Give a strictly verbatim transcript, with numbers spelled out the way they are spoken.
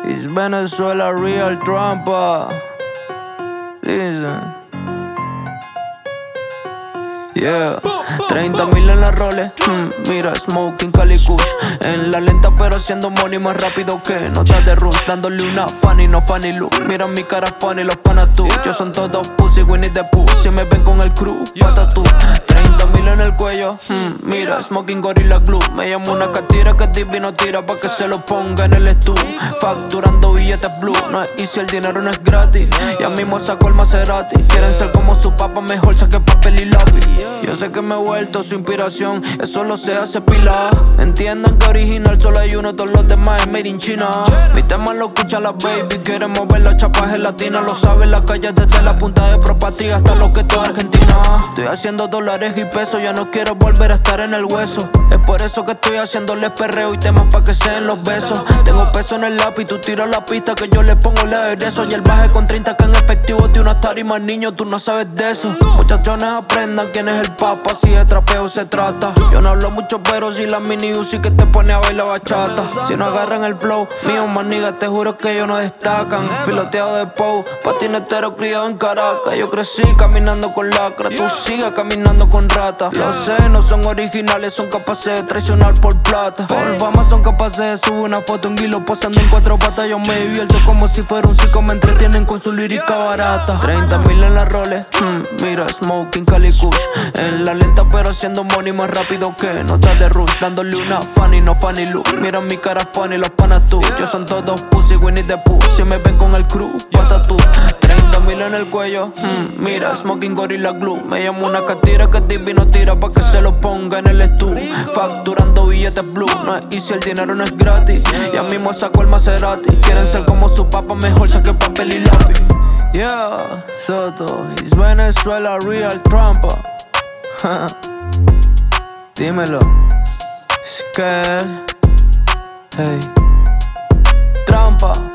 It's Venezuela real trampa. Listen. Yeah, treinta mil en la Rolex, mm, mira, smoking Cali Kush. En la lenta pero haciendo money más rápido que notas de rush. Dándole una funny, no funny look. Mira mi cara funny, los panas tú. Yo son todos pussy, Winnie the Pooh. Si me ven con el crew, pata tú. Treinta mil en el cuello, mm, mira, smoking Gorilla Glue. Me llamo una catira que divino tira pa' que se lo ponga en el estudio. Facturando billetes blue, no es easy, el dinero no es gratis. Ya mismo saco el Maserati. Quieren ser como su papá, mejor saque papel y lápiz. Yo sé que me he vuelto su inspiración, eso lo sé hace pila. Entiendan que original solo hay uno, todos los demás es made in China. Mi tema lo escuchan las baby, quieren mover los chapajes latinos. Lo saben las calles desde la punta de Propatria hasta lo que es toda Argentina. Estoy haciendo dólares y pesos, ya no quiero volver a estar en el hueso. Es por eso que estoy haciéndoles perreo y temas pa' que sean los besos. Tengo peso en el lápiz, tú tiras la pista que yo le pongo el aderezo. Y el baje con treinta que en efectivo de una tarima, niño, tú no sabes de eso. Muchachones aprendan quién es el papa, si de trapeo se trata. Yo no hablo mucho pero si la mini Uzi que te pone a bailar bachata. Si no agarran el flow mío, maniga, te juro que ellos no destacan. Filoteado de Pou, patinetero criado en Caracas. Yo crecí caminando con lacra, tú sigas caminando con rata. Lo sé, no son originales, son capaces de traicionar por plata. Por fama son capaces de subir una foto en guilo pasando en cuatro patas. Yo me divierto como si fuera un circo, me entretienen con su lírica barata. Treinta mil en la Rolex, mm, mira, smoking Cali Kush. En la lenta pero haciendo money más rápido que notas de rush. Dándole una funny, no funny look. Mira mi cara funny, los panas tú. Yo son todos pussy, Winnie the Pooh. Si me ven con el crew, pata tú. Treinta mil en el cuello, mm, mira, smoking Gorilla Glue. Me llamo una catira que divino tira pa' que se lo ponga en el estudio. Facturando billetes blue, no es easy, el dinero no es gratis. Ya mismo saco el Maserati. Quieren ser como su papá, mejor saque papel y lápiz. Yeah, Soto, it's Venezuela real trampa. Dímelo, es que, hey, trampa.